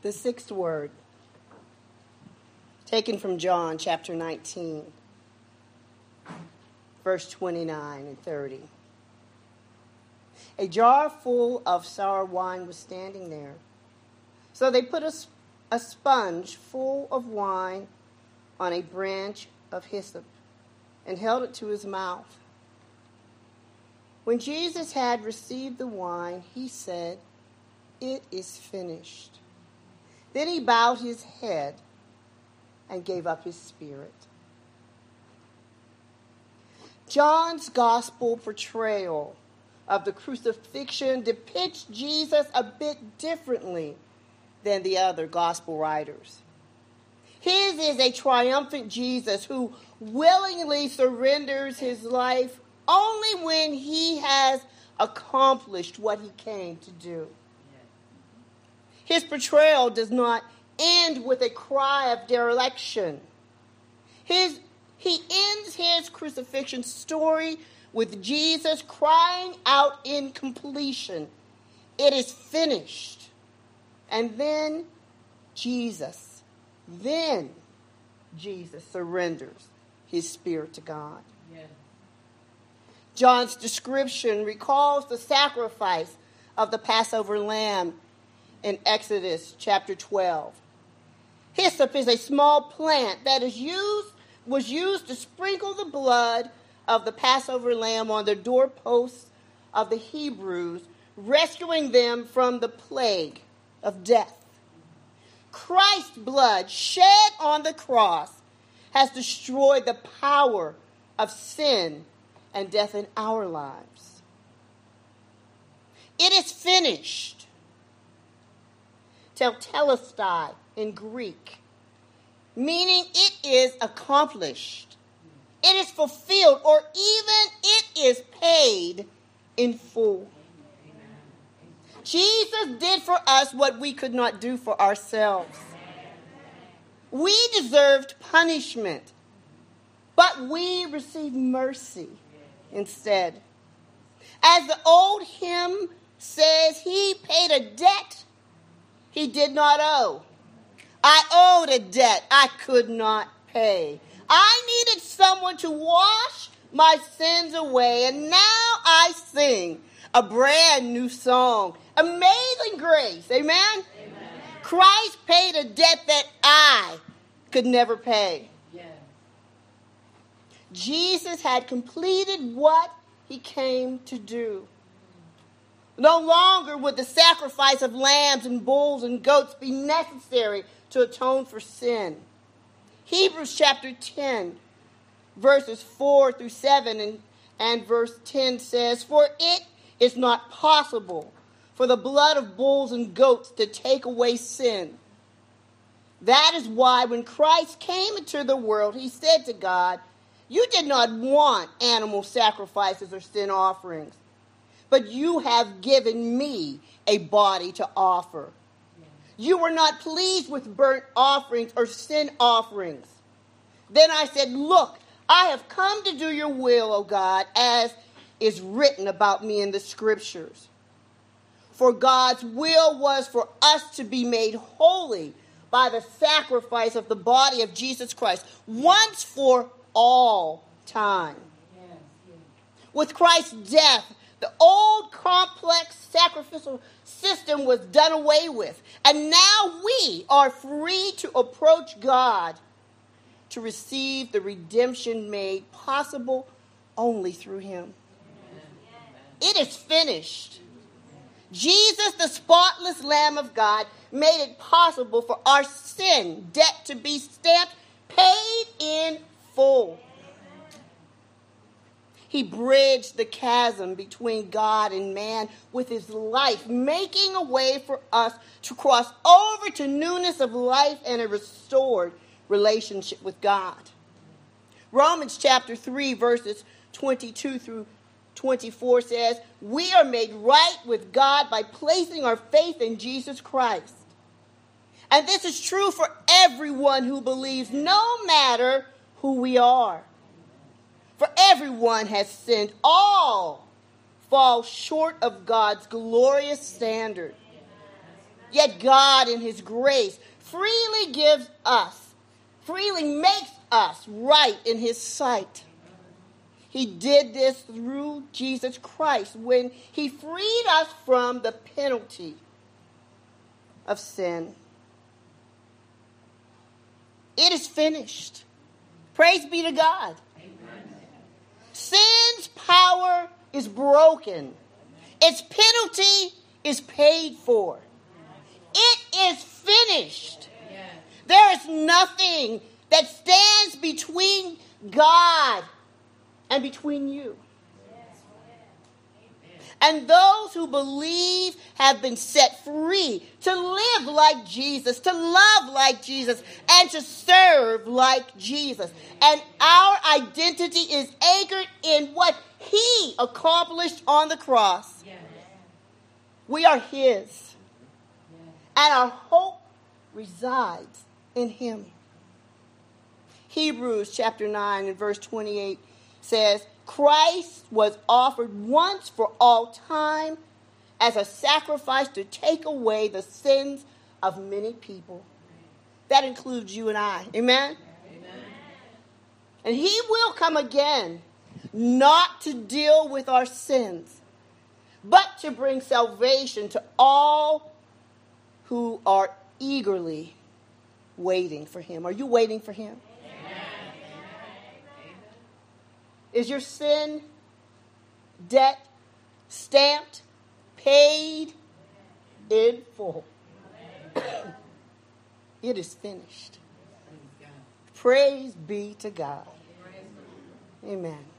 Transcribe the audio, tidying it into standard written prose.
The sixth word, taken from John chapter 19, verse 29 and 30. A jar full of sour wine was standing there. So they put a sponge full of wine on a branch of hyssop and held it to his mouth. When Jesus had received the wine, he said, "It is finished." Then he bowed his head and gave up his spirit. John's gospel portrayal of the crucifixion depicts Jesus a bit differently than the other gospel writers. His is a triumphant Jesus who willingly surrenders his life only when he has accomplished what he came to do. His portrayal does not end with a cry of dereliction. He ends his crucifixion story with Jesus crying out in completion, "It is finished." And then Jesus surrenders his spirit to God. Yes. John's description recalls the sacrifice of the Passover lamb in Exodus chapter 12. Hyssop is a small plant that was used to sprinkle the blood of the Passover lamb on the doorposts of the Hebrews, rescuing them from the plague of death. Christ's blood shed on the cross has destroyed the power of sin and death in our lives. It is finished. Tetelestai in Greek, meaning it is accomplished. It is fulfilled, or even it is paid in full. Jesus did for us what we could not do for ourselves. We deserved punishment, but we received mercy instead. As the old hymn says, he paid a debt he did not owe. I owed a debt I could not pay. I needed someone to wash my sins away, and now I sing a brand new song. Amazing grace. Amen? Amen. Christ paid a debt that I could never pay. Yeah. Jesus had completed what he came to do. No longer would the sacrifice of lambs and bulls and goats be necessary to atone for sin. Hebrews chapter 10, verses 4 through 7 and verse 10 says, "For it is not possible for the blood of bulls and goats to take away sin. That is why when Christ came into the world, he said to God, 'You did not want animal sacrifices or sin offerings, but you have given me a body to offer. You were not pleased with burnt offerings or sin offerings. Then I said, look, I have come to do your will, O God, as is written about me in the scriptures. For God's will was for us to be made holy by the sacrifice of the body of Jesus Christ, once for all time. With Christ's death, the old complex sacrificial system was done away with, and now we are free to approach God to receive the redemption made possible only through him. It is finished. Jesus, the spotless Lamb of God, made it possible for our sin debt to be stamped, paid in full. He bridged the chasm between God and man with his life, making a way for us to cross over to newness of life and a restored relationship with God. Romans chapter 3, verses 22 through 24 says, we are made right with God by placing our faith in Jesus Christ. And this is true for everyone who believes, no matter who we are. For everyone has sinned. All fall short of God's glorious standard. Yet God in his grace freely makes us right in his sight. He did this through Jesus Christ when he freed us from the penalty of sin. It is finished. Praise be to God. Amen. Sin's power is broken. Its penalty is paid for. It is finished. Yes. There is nothing that stands between God and between you. And those who believe have been set free to live like Jesus, to love like Jesus, and to serve like Jesus. And our identity is anchored in what he accomplished on the cross. Yes. We are his. And our hope resides in him. Hebrews chapter 9 and verse 28 says, Christ was offered once for all time as a sacrifice to take away the sins of many people. That includes you and I. Amen? Amen. And he will come again, not to deal with our sins, but to bring salvation to all who are eagerly waiting for him. Are you waiting for him? Is your sin debt stamped, paid in full? It is finished. Praise be to God. Amen.